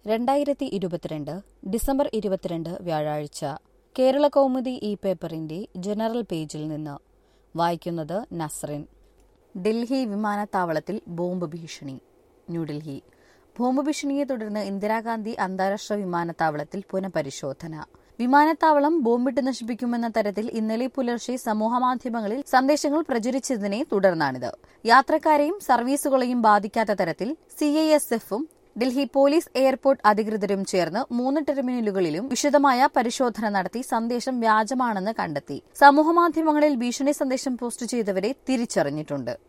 2022 December 22 വ്യാഴാഴ്ച കേരള കൗമുദി ഈ പേപ്പറിന്റെ ജനറൽ പേജിൽ നിന്ന് വായിക്കുന്നത് നസ്റിൻ. ഡൽഹി വിമാനത്താവളത്തിൽ ബോംബ് ഭീഷണി. ന്യൂഡൽഹി. ബോംബ് ഭീഷണിയെ തുടർന്ന് ഇന്ദിരാഗാന്ധി അന്താരാഷ്ട്ര വിമാനത്താവളത്തിൽ പുനഃപരിശോധന. വിമാനത്താവളം ബോംബിട്ട് നശിപ്പിക്കുമെന്ന തരത്തിൽ ഇന്നലെ പുലർച്ചെ സമൂഹമാധ്യമങ്ങളിൽ സന്ദേശങ്ങൾ പ്രചരിച്ചതിനെ തുടർന്നാണിത്. യാത്രക്കാരെയും സർവീസുകളെയും ബാധിക്കാത്ത തരത്തിൽ CISFും ഡൽഹി പോലീസ് എയർപോർട്ട് അധികൃതരും ചേർന്ന് 3 ടെർമിനലുകളിലും വിശദമായ പരിശോധന നടത്തി സന്ദേശം വ്യാജമാണെന്ന് കണ്ടെത്തി. സമൂഹമാധ്യമങ്ങളിൽ ഭീഷണി സന്ദേശം പോസ്റ്റ് ചെയ്തവരെ തിരിച്ചറിഞ്ഞിട്ടുണ്ട്.